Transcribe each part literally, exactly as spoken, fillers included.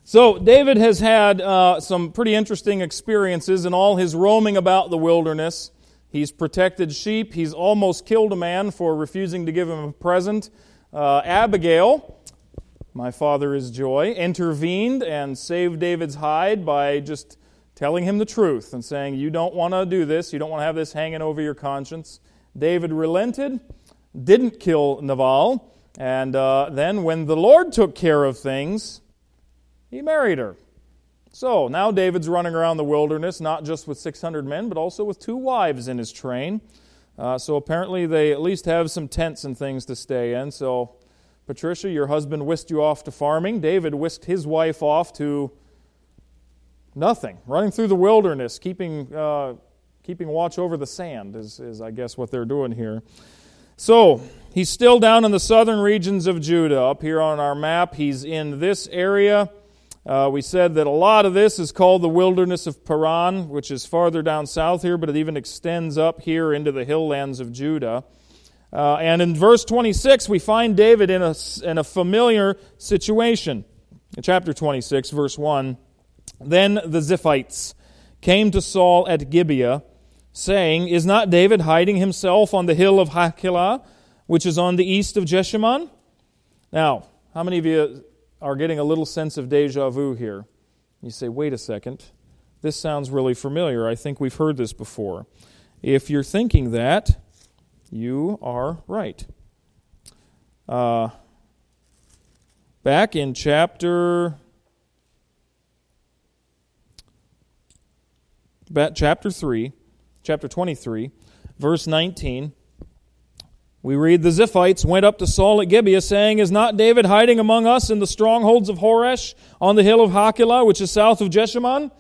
So David has had uh, some pretty interesting experiences in all his roaming about the wilderness. He's protected sheep. He's almost killed a man for refusing to give him a present. Uh, Abigail, my father is joy, intervened and saved David's hide by just telling him the truth and saying, you don't want to do this. You don't want to have this hanging over your conscience. David relented, didn't kill Nabal, and uh, then when the Lord took care of things, he married her. So now David's running around the wilderness, not just with six hundred men, but also with two wives in his train. Uh, so apparently they at least have some tents and things to stay in. So, Patricia, your husband whisked you off to farming. David whisked his wife off to nothing, running through the wilderness, keeping uh, keeping watch over the sand is, is, I guess, what they're doing here. So, he's still down in the southern regions of Judah. Up here on our map, he's in this area. Uh, we said that a lot of this is called the wilderness of Paran, which is farther down south here, but it even extends up here into the hill lands of Judah. Uh, and in verse twenty-six, we find David in a, in a familiar situation. In chapter twenty-six, verse one, Then the Ziphites came to Saul at Gibeah, saying, Is not David hiding himself on the hill of Hachilah, which is on the east of Jeshimon? Now, how many of you are getting a little sense of deja vu here? You say, wait a second, this sounds really familiar. I think we've heard this before. If you're thinking that, you are right. Uh, back in chapter, back, chapter three, chapter twenty-three, verse nineteen, we read, The Ziphites went up to Saul at Gibeah, saying, Is not David hiding among us in the strongholds of Horesh, on the hill of Hachilah, which is south of Jeshimon?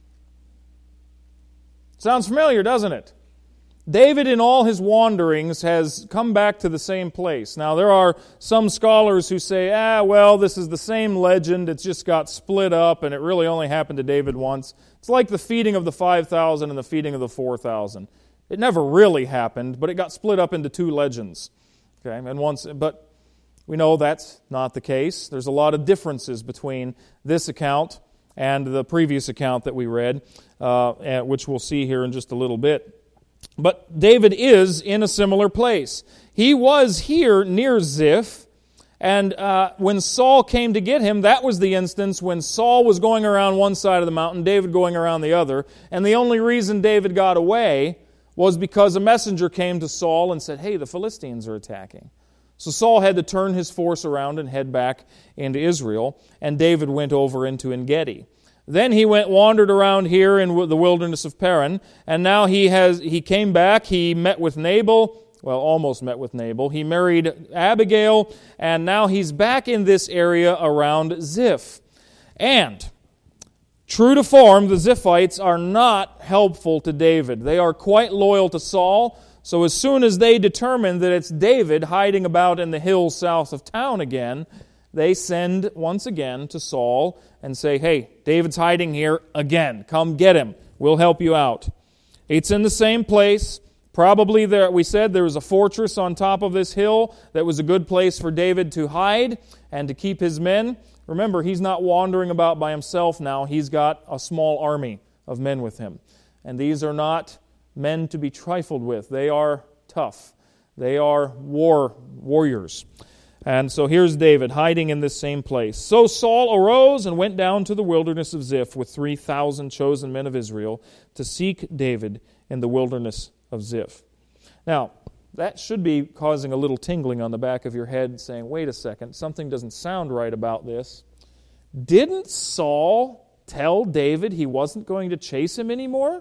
Sounds familiar, doesn't it? David, in all his wanderings, has come back to the same place. Now, there are some scholars who say, ah, well, this is the same legend, it's just got split up, and it really only happened to David once. It's like the feeding of the five thousand and the feeding of the four thousand. It never really happened, but it got split up into two legends. Okay, and once, but we know that's not the case. There's a lot of differences between this account and the previous account that we read, uh, which we'll see here in just a little bit. But David is in a similar place. He was here near Ziph, and uh, when Saul came to get him, that was the instance when Saul was going around one side of the mountain, David going around the other, and the only reason David got away was because a messenger came to Saul and said, hey, the Philistines are attacking. So Saul had to turn his force around and head back into Israel, and David went over into En-Gedi. Then he went wandered around here in the wilderness of Paran, and now he has he came back, he met with Nabal, well, almost met with Nabal. He married Abigail, and now he's back in this area around Ziph. And true to form, the Ziphites are not helpful to David. They are quite loyal to Saul, so as soon as they determine that it's David hiding about in the hills south of town again, they send once again to Saul and say, hey, David's hiding here again. Come get him. We'll help you out. It's in the same place. Probably there, we said there was a fortress on top of this hill that was a good place for David to hide and to keep his men. Remember, he's not wandering about by himself now. He's got a small army of men with him. And these are not men to be trifled with. They are tough. They are war warriors. And so here's David hiding in this same place. So Saul arose and went down to the wilderness of Ziph with three thousand chosen men of Israel to seek David in the wilderness of Ziph. Now, that should be causing a little tingling on the back of your head, saying, wait a second, something doesn't sound right about this. Didn't Saul tell David he wasn't going to chase him anymore?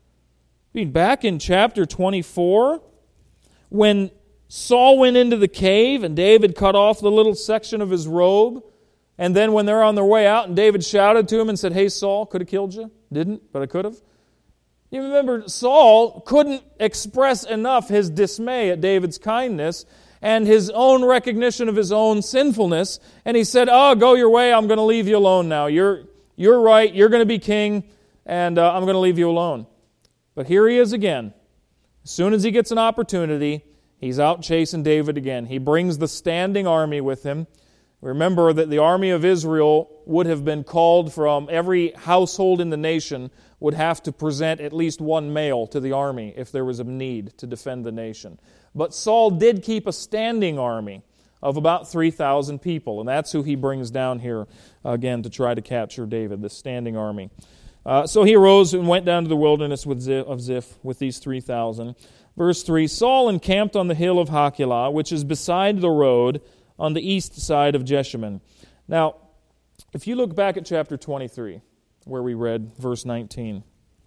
I mean, back in chapter twenty-four, when Saul went into the cave and David cut off the little section of his robe, and then when they're on their way out and David shouted to him and said, hey, Saul, could have killed you. Didn't, but I could have. You remember, Saul couldn't express enough his dismay at David's kindness and his own recognition of his own sinfulness. And he said, oh, go your way. I'm going to leave you alone now. You're, you're right. You're going to be king, and uh, I'm going to leave you alone. But here he is again. As soon as he gets an opportunity, he's out chasing David again. He brings the standing army with him. Remember that the army of Israel would have been called from every household in the nation would have to present at least one male to the army if there was a need to defend the nation. But Saul did keep a standing army of about three thousand people, and that's who he brings down here again to try to capture David, this standing army. Uh, so he arose and went down to the wilderness with Ziph, of Ziph with these three thousand. Verse three, Saul encamped on the hill of Hachilah, which is beside the road on the east side of Jeshimon. Now, if you look back at chapter twenty-three, where we read verse nineteen,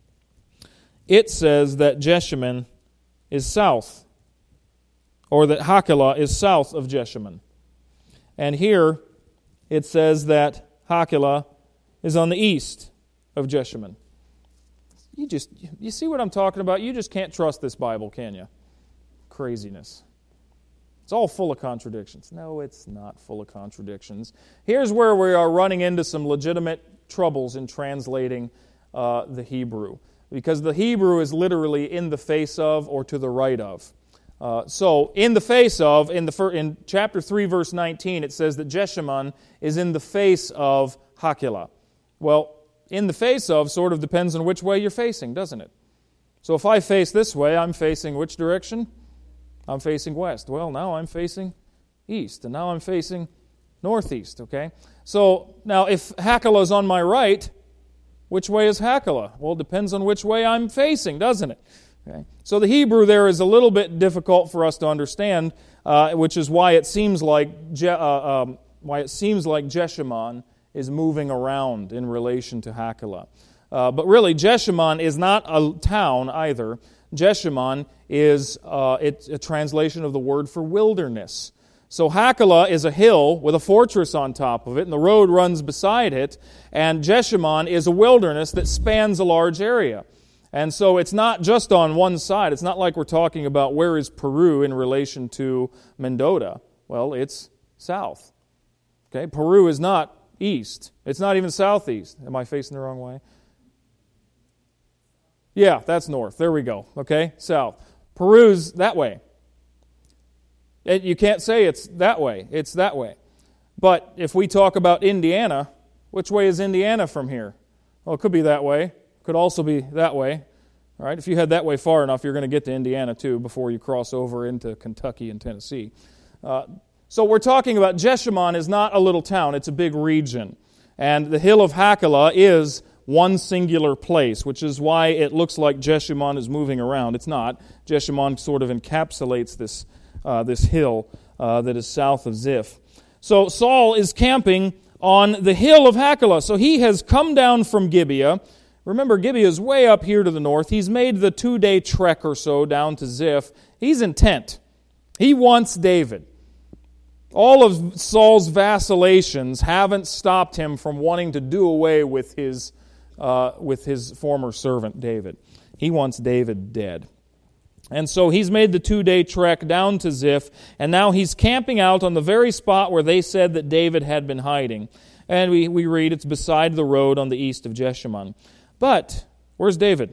it says that Jeshimon is south, or that Hachilah is south of Jeshimon. And here it says that Hachilah is on the east of Jeshimon. You just, you see what I'm talking about? You just can't trust this Bible, can you? Craziness. It's all full of contradictions. No, it's not full of contradictions. Here's where we are running into some legitimate troubles in translating uh, the Hebrew, because the Hebrew is literally in the face of or to the right of. Uh, so, in the face of, in the fir- in chapter three, verse nineteen, it says that Jeshimon is in the face of Hachilah. Well, in the face of sort of depends on which way you're facing, doesn't it? So if I face this way, I'm facing which direction? I'm facing west. Well, now I'm facing east, and now I'm facing northeast, okay? So now if Hachilah is on my right, which way is Hachilah? Well, it depends on which way I'm facing, doesn't it? Okay. So the Hebrew there is a little bit difficult for us to understand, uh, which is why it seems like Je- uh, um, why it seems like Jeshimon is moving around in relation to Hachilah. Uh, but really, Jeshimon is not a town either. Jeshimon is uh, it's a translation of the word for wilderness. So Hachilah is a hill with a fortress on top of it, and the road runs beside it, and Jeshimon is a wilderness that spans a large area. And so it's not just on one side. It's not like we're talking about where is Peru in relation to Mendota. Well, it's south. Okay, Peru is not east. It's not even southeast. Am I facing the wrong way? Yeah, that's north. There we go. Okay, south. Peru's that way. It, you can't say it's that way. It's that way. But if we talk about Indiana, which way is Indiana from here? Well, it could be that way. Could also be that way. All right, if you head that way far enough, you're going to get to Indiana too before you cross over into Kentucky and Tennessee. Uh, so we're talking about Jeshimon is not a little town, it's a big region. And the hill of Hachilah is one singular place, which is why it looks like Jeshimon is moving around. It's not. Jeshimon sort of encapsulates this, uh, this hill uh, that is south of Ziph. So Saul is camping on the hill of Hachilah. So he has come down from Gibeah. Remember, Gibeah is way up here to the north. He's made the two-day trek or so down to Ziph. He's intent. He wants David. All of Saul's vacillations haven't stopped him from wanting to do away with his, uh, with his former servant, David. He wants David dead. And so he's made the two-day trek down to Ziph, and now he's camping out on the very spot where they said that David had been hiding. And we, we read it's beside the road on the east of Jeshimon. But where's David?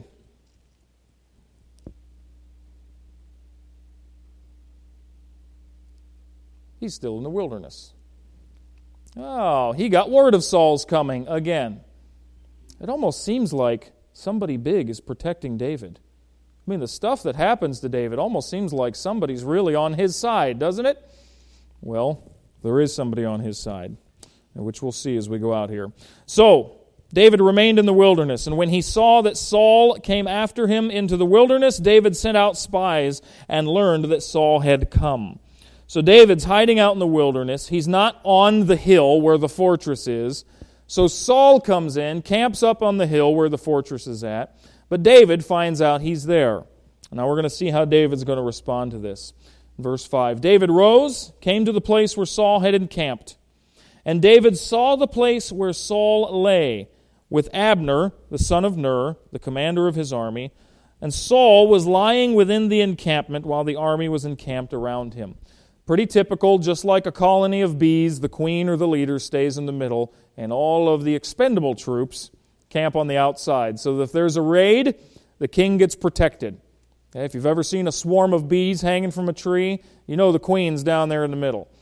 He's still in the wilderness. Oh, he got word of Saul's coming again. It almost seems like somebody big is protecting David. I mean, the stuff that happens to David almost seems like somebody's really on his side, doesn't it? Well, there is somebody on his side, which we'll see as we go out here. So, David remained in the wilderness, and when he saw that Saul came after him into the wilderness, David sent out spies and learned that Saul had come. So David's hiding out in the wilderness. He's not on the hill where the fortress is. So Saul comes in, camps up on the hill where the fortress is at, but David finds out he's there. Now we're going to see how David's going to respond to this. Verse five, David rose, came to the place where Saul had encamped. And David saw the place where Saul lay, with Abner, the son of Ner, the commander of his army, and Saul was lying within the encampment while the army was encamped around him. Pretty typical, just like a colony of bees, the queen or the leader stays in the middle, and all of the expendable troops camp on the outside. So that if there's a raid, the king gets protected. Okay, if you've ever seen a swarm of bees hanging from a tree, you know the queen's down there in the middle.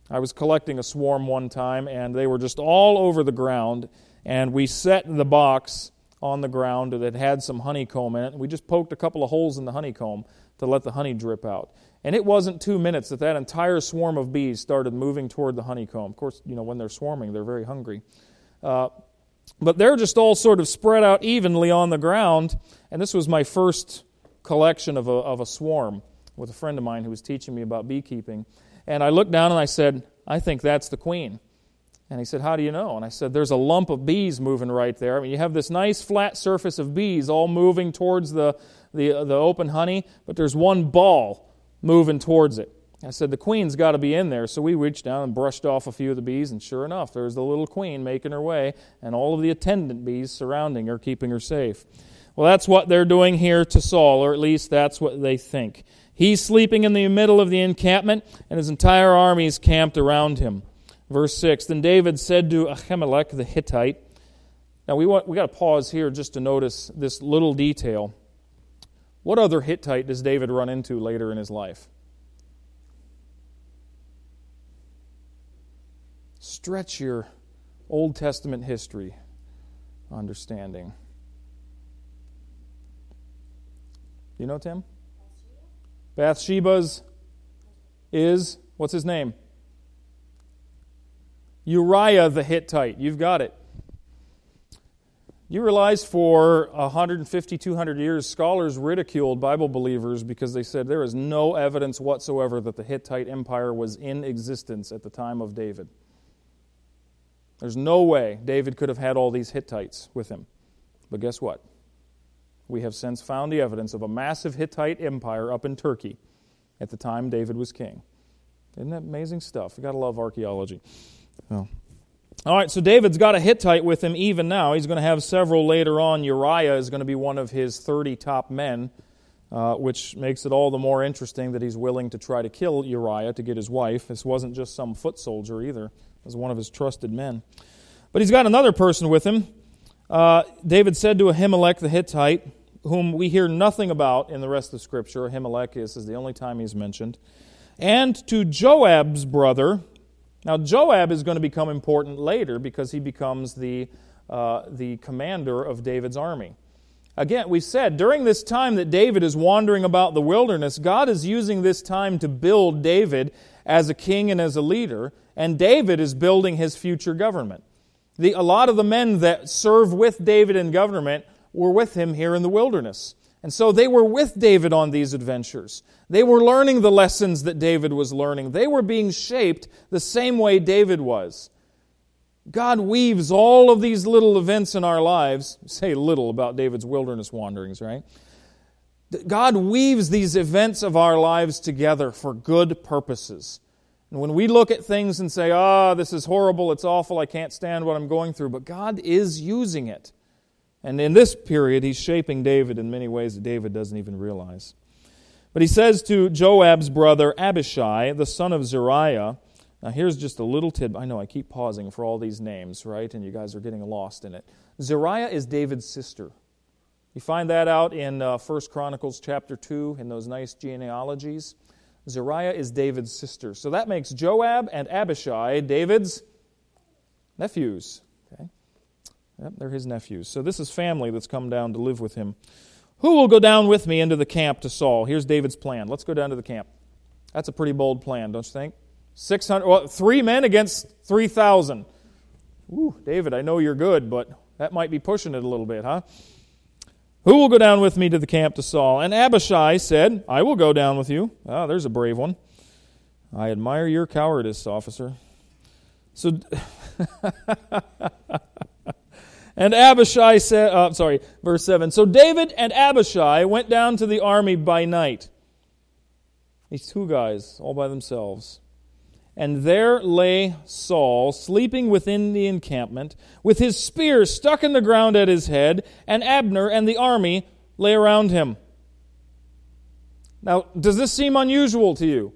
I was collecting a swarm one time, and they were just all over the ground, and we set the box on the ground that had some honeycomb in it, and we just poked a couple of holes in the honeycomb to let the honey drip out. And it wasn't two minutes that that entire swarm of bees started moving toward the honeycomb. Of course, you know, when they're swarming, they're very hungry. Uh, but they're just all sort of spread out evenly on the ground, and this was my first collection of a, of a swarm with a friend of mine who was teaching me about beekeeping. And I looked down and I said, I think that's the queen. And he said, how do you know? And I said, there's a lump of bees moving right there. I mean, you have this nice flat surface of bees all moving towards the, the, the open honey, but there's one ball moving towards it. I said, the queen's got to be in there. So we reached down and brushed off a few of the bees, and sure enough, there's the little queen making her way, and all of the attendant bees surrounding her, keeping her safe. Well, that's what they're doing here to Saul, or at least that's what they think. He's sleeping in the middle of the encampment, and his entire army is camped around him. Verse six, then David said to Ahimelech the Hittite. Now, we want, we got to pause here just to notice this little detail. What other Hittite does David run into later in his life? Stretch your Old Testament history understanding. You know, Tim? Bathsheba's is, what's his name? Uriah the Hittite. You've got it. You realize for one hundred fifty, two hundred years, scholars ridiculed Bible believers because they said there is no evidence whatsoever that the Hittite Empire was in existence at the time of David. There's no way David could have had all these Hittites with him. But guess what? We have since found the evidence of a massive Hittite empire up in Turkey at the time David was king. Isn't that amazing stuff? You've got to love archaeology. Oh. All right, so David's got a Hittite with him even now. He's going to have several later on. Uriah is going to be one of his thirty top men, uh, which makes it all the more interesting that he's willing to try to kill Uriah to get his wife. This wasn't just some foot soldier either. It was one of his trusted men. But he's got another person with him. Uh, David said to Ahimelech the Hittite, whom we hear nothing about in the rest of Scripture. Ahimelech is, is the only time he's mentioned. And to Joab's brother. Now, Joab is going to become important later because he becomes the, uh, the commander of David's army. Again, we said during this time that David is wandering about the wilderness, God is using this time to build David as a king and as a leader, and David is building his future government. The, a lot of the men that serve with David in government were with him here in the wilderness. And so they were with David on these adventures. They were learning the lessons that David was learning. They were being shaped the same way David was. God weaves all of these little events in our lives. Say little about David's wilderness wanderings, right? God weaves these events of our lives together for good purposes. And when we look at things and say, ah, oh, this is horrible, it's awful, I can't stand what I'm going through, but God is using it. And in this period, he's shaping David in many ways that David doesn't even realize. But he says to Joab's brother Abishai, the son of Zeruiah, now here's just a little tidbit. I know I keep pausing for all these names, right? And you guys are getting lost in it. Zeruiah is David's sister. You find that out in uh, First Chronicles chapter two in those nice genealogies. Zeruiah is David's sister. So that makes Joab and Abishai David's nephews. Okay. Yep, they're his nephews. So this is family that's come down to live with him. Who will go down with me into the camp to Saul? Here's David's plan. Let's go down to the camp. That's a pretty bold plan, don't you think? Six hundred, well, three men against three thousand. Ooh, David, I know you're good, but that might be pushing it a little bit, huh? Who will go down with me to the camp to Saul? And Abishai said, I will go down with you. Ah, there's a brave one. I admire your cowardice, officer. So... And Abishai said, uh, sorry, verse seven. So David and Abishai went down to the army by night. These two guys, all by themselves. And there lay Saul, sleeping within the encampment, with his spear stuck in the ground at his head, and Abner and the army lay around him. Now, does this seem unusual to you?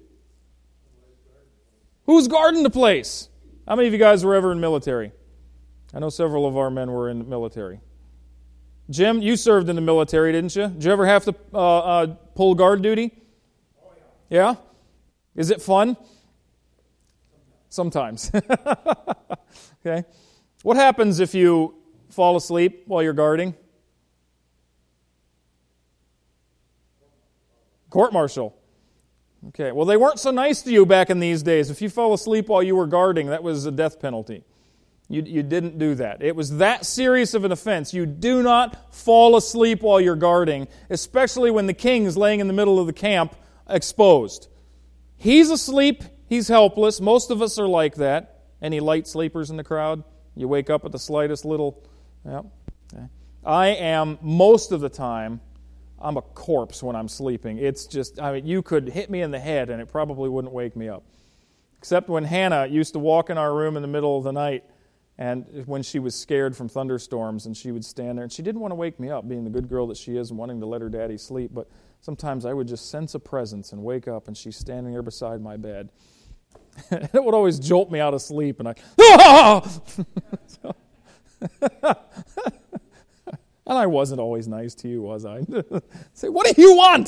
Who's guarding the place? How many of you guys were ever in military? I know several of our men were in the military. Jim, you served in the military, didn't you? Did you ever have to uh, uh, pull guard duty? Oh, yeah. Yeah? Is it fun? sometimes. Okay? What happens if you fall asleep while you're guarding? Court-martial. Okay, well, they weren't so nice to you back in these days. If you fell asleep while you were guarding, that was a death penalty. You, you didn't do that. It was that serious of an offense. You do not fall asleep while you're guarding, especially when the king is laying in the middle of the camp exposed. He's asleep. He's helpless. Most of us are like that. Any light sleepers in the crowd? You wake up at the slightest little... Yeah. Okay. I am, most of the time, I'm a corpse when I'm sleeping. It's just, I mean, you could hit me in the head and it probably wouldn't wake me up. Except when Hannah used to walk in our room in the middle of the night and when she was scared from thunderstorms and she would stand there and she didn't want to wake me up, being the good girl that she is and wanting to let her daddy sleep, but sometimes I would just sense a presence and wake up and she's standing there beside my bed. It would always jolt me out of sleep and I, ah! So, and I wasn't always nice to you, was I? Say, what do you want?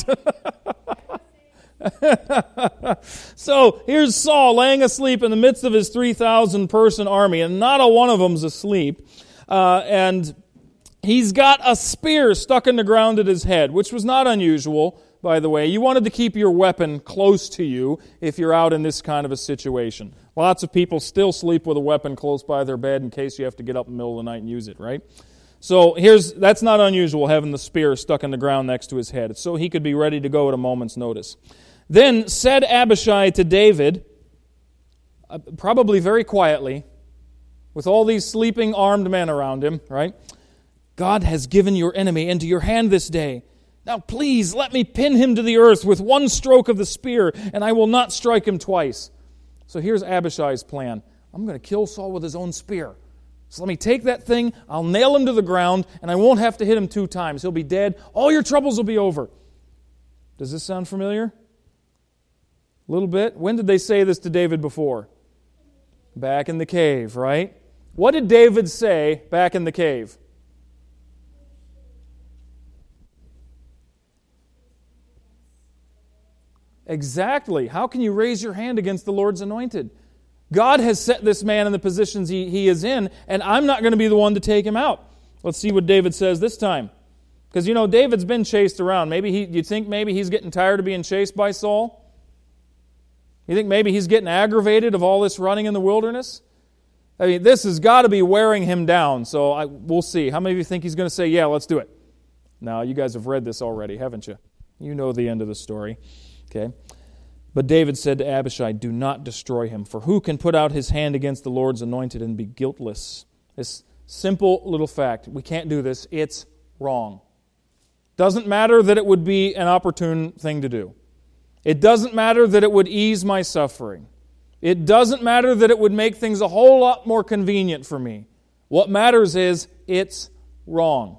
So here's Saul laying asleep in the midst of his three thousand person army, and not a one of them's asleep. Uh, and he's got a spear stuck in the ground at his head, which was not unusual, by the way. You wanted to keep your weapon close to you if you're out in this kind of a situation. Lots of people still sleep with a weapon close by their bed in case you have to get up in the middle of the night and use it, right? So here's that's not unusual, having the spear stuck in the ground next to his head. It's so he could be ready to go at a moment's notice. Then said Abishai to David, uh, probably very quietly, with all these sleeping armed men around him, right? God has given your enemy into your hand this day. Now please let me pin him to the earth with one stroke of the spear, and I will not strike him twice. So here's Abishai's plan. I'm going to kill Saul with his own spear. So let me take that thing, I'll nail him to the ground, and I won't have to hit him two times. He'll be dead. All your troubles will be over. Does this sound familiar? A little bit. When did they say this to David before? Back in the cave, right? What did David say back in the cave? Exactly. How can you raise your hand against the Lord's anointed? God has set this man in the positions he, he is in, and I'm not going to be the one to take him out. Let's see what David says this time. Because, you know, David's been chased around. Maybe he, you think maybe he's getting tired of being chased by Saul? You think maybe he's getting aggravated of all this running in the wilderness? I mean, this has got to be wearing him down, so I, we'll see. How many of you think he's going to say, yeah, let's do it? Now, you guys have read this already, haven't you? You know the end of the story. Okay. But David said to Abishai, do not destroy him, for who can put out his hand against the Lord's anointed and be guiltless? This simple little fact, we can't do this, it's wrong. Doesn't matter that it would be an opportune thing to do. It doesn't matter that it would ease my suffering. It doesn't matter that it would make things a whole lot more convenient for me. What matters is it's wrong.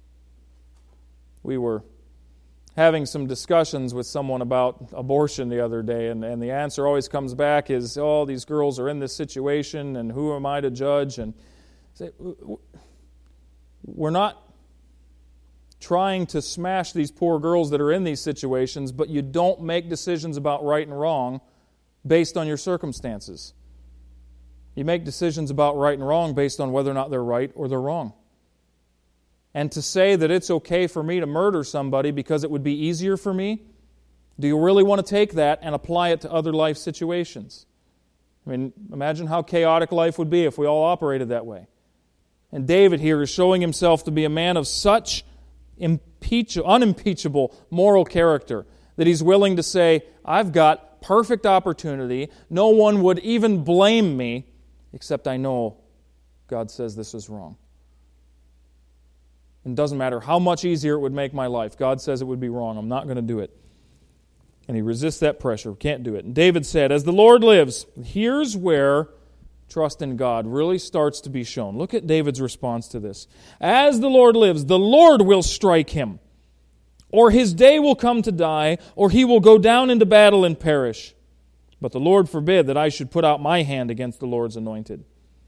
We were having some discussions with someone about abortion the other day, and, and the answer always comes back is, oh, these girls are in this situation, and who am I to judge? And say, we're not trying to smash these poor girls that are in these situations, but you don't make decisions about right and wrong based on your circumstances. You make decisions about right and wrong based on whether or not they're right or they're wrong. And to say that it's okay for me to murder somebody because it would be easier for me, do you really want to take that and apply it to other life situations? I mean, imagine how chaotic life would be if we all operated that way. And David here is showing himself to be a man of such impeach- unimpeachable moral character that he's willing to say, I've got perfect opportunity. No one would even blame me, except I know God says this is wrong. It doesn't matter how much easier it would make my life. God says it would be wrong. I'm not going to do it. And he resists that pressure. Can't do it. And David said, as the Lord lives, here's where trust in God really starts to be shown. Look at David's response to this. As the Lord lives, the Lord will strike him, or his day will come to die, or he will go down into battle and perish. But the Lord forbid that I should put out my hand against the Lord's anointed.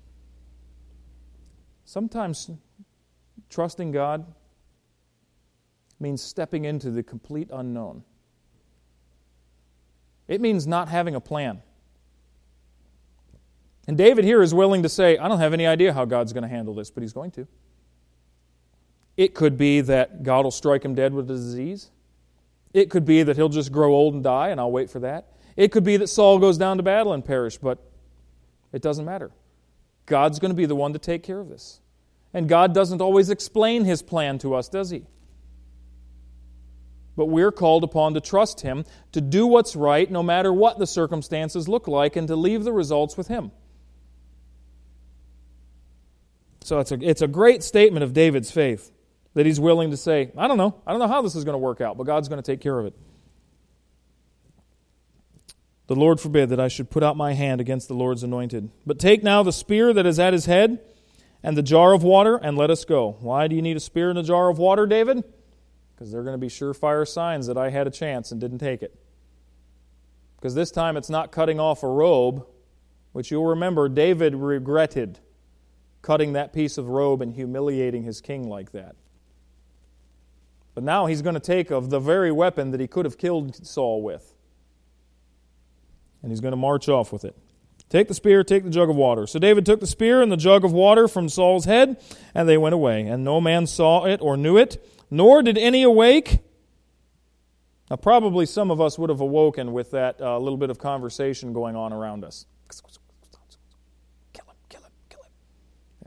Sometimes trusting God means stepping into the complete unknown. It means not having a plan. And David here is willing to say, I don't have any idea how God's going to handle this, but He's going to. It could be that God will strike him dead with a disease. It could be that he'll just grow old and die, and I'll wait for that. It could be that Saul goes down to battle and perish, but it doesn't matter. God's going to be the one to take care of this. And God doesn't always explain His plan to us, does He? But we're called upon to trust Him, to do what's right no matter what the circumstances look like, and to leave the results with Him. So it's a, it's a great statement of David's faith, that he's willing to say, I don't know, I don't know how this is going to work out, but God's going to take care of it. The Lord forbid that I should put out my hand against the Lord's anointed. But take now the spear that is at his head and the jar of water, and let us go. Why do you need a spear and a jar of water, David? Because they're going to be surefire signs that I had a chance and didn't take it. Because this time it's not cutting off a robe, which you'll remember David regretted cutting that piece of robe and humiliating his king like that. But now he's going to take of the very weapon that he could have killed Saul with. And he's going to march off with it. Take the spear, take the jug of water. So David took the spear and the jug of water from Saul's head, and they went away. And no man saw it or knew it, nor did any awake. Now probably some of us would have awoken with that uh, little bit of conversation going on around us. Kill him, kill him, kill him. Okay.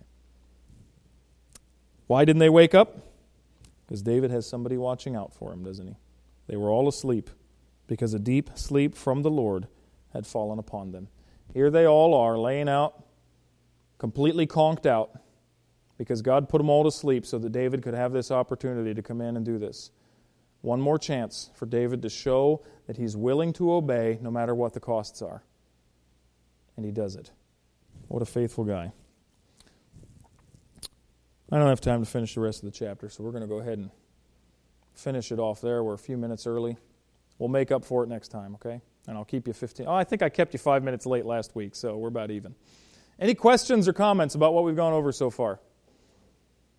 Why didn't they wake up? Because David has somebody watching out for him, doesn't he? They were all asleep because a deep sleep from the Lord had fallen upon them. Here they all are, laying out, completely conked out, because God put them all to sleep so that David could have this opportunity to come in and do this. One more chance for David to show that he's willing to obey no matter what the costs are. And he does it. What a faithful guy. I don't have time to finish the rest of the chapter, so we're going to go ahead and finish it off there. We're a few minutes early. We'll make up for it next time, okay? And I'll keep you fifteen. Oh, I think I kept you five minutes late last week, so we're about even. Any questions or comments about what we've gone over so far?